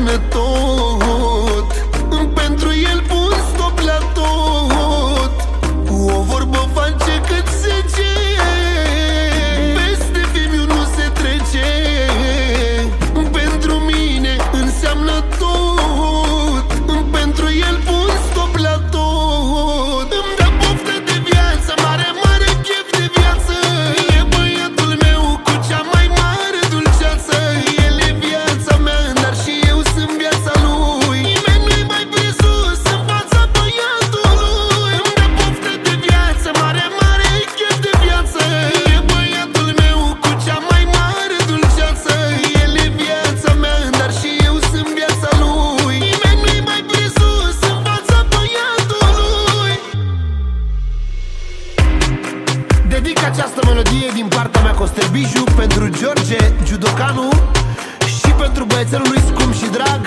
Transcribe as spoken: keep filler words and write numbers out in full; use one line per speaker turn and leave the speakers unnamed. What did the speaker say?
înseamnă tot. Pentru el pun stop la tot. O vorbă face cât zece, peste fimiu nu se trece. Pentru mine înseamnă tot. Pentru el pun stop la tot. Îmi dă poftă de viață, mare, mare chef de viață. E băiatul meu cu cea mai mare dulceață. El e viața mea, dar și eu sunt viața lui. Nimeni nu-i mai presus în fața băiatului. Îmi dă poftă de viață, mare, mare chef de viață. E băiatul meu cu cea mai mare dulceață. El e viața mea, dar și eu sunt viața lui. Nimeni nu-i mai presus în fața băiatului. Dedic această melodie din partea mea, Costel Biju, pentru George Giudocanu și pentru băiețelul lui scump și drag,